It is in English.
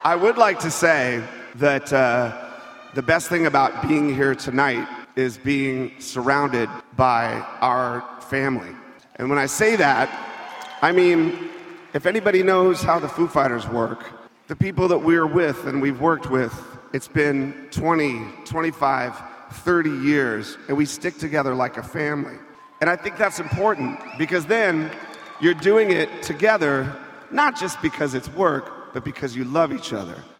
I would like to say that the best thing about being here tonight is being surrounded by our family. And when I say that, I mean, if anybody knows how the Foo Fighters work, the people that we're with and we've worked with, it's been 20, 25, 30 years, and we stick together like a family. And I think that's important because then you're doing it together, not just because it's work, but because you love each other.